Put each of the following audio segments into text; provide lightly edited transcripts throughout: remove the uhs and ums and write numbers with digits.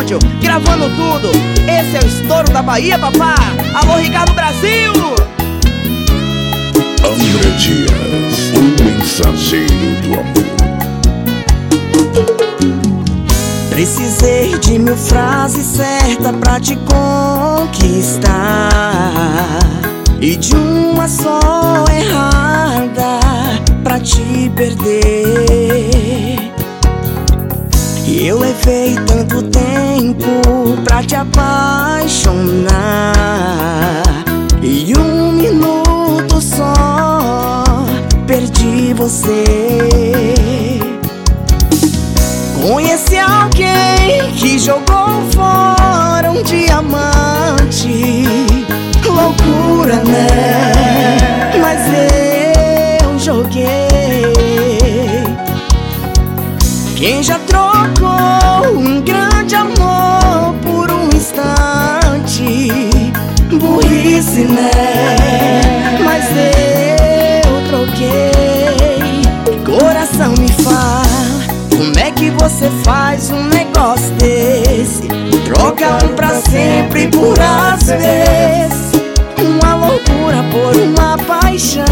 estúdio, gravando tudo. Esse é o estouro da Bahia, papá. Alô, Ricardo Brasil. André Dias, o mensageiro do amor. Precisei de 1000 frases certas pra te conquistar e de uma só errada pra te perder. E eu levei tanto tempo pra te apaixonar, e 1 minuto só perdi você. Conheci alguém que jogou fora um diamante. Loucura, né? Mas eu joguei. Quem já trocou um grande amor por um instante? Burrice, né? Mas eu troquei. Coração, me fala, como é que você faz um negócio desse? Troca um pra sempre por às vezes. Uma loucura por uma paixão.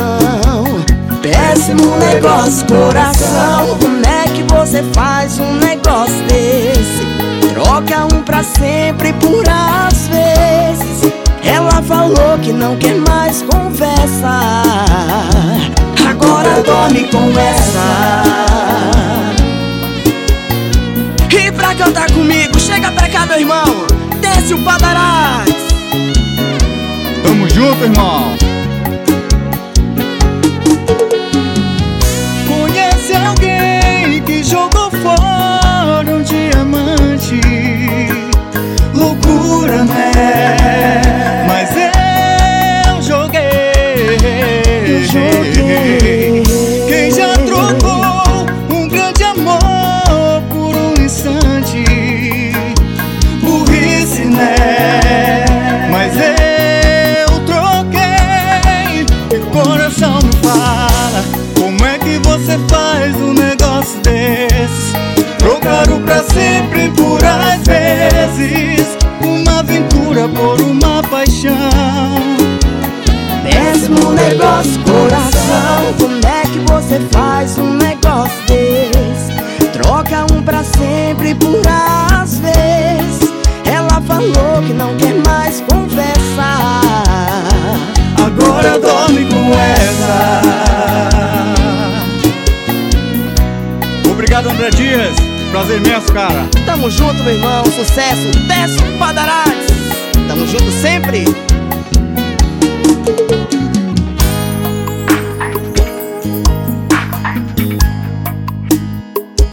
Péssimo negócio, coração. Como é que você faz um negócio desse? Troca um pra sempre por às vezes. Ela falou que não quer mais conversa, agora dorme com essa. E pra cantar comigo, chega pra cá, meu irmão. Desce o Padarás. Tamo junto, irmão. Conhece alguém que jogou fora um diamante? Loucura, né? Mas eu joguei. Quem já trocou um grande amor por um instante? Burrice, né? Mas eu troquei. E coração, me fala, como é que você faz um negócio desse? Trocar o pra sempre por às vezes. Uma aventura por uma paixão. Péssimo negócio, coração. Como é que você faz um negócio desse? Troca um pra sempre por às vezes. Ela falou que não quer mais conversar, agora dorme com essa. Obrigado, André Dias. Prazer imenso, cara. Tamo junto, meu irmão. Sucesso. Desce o Padarás. Tamo junto sempre.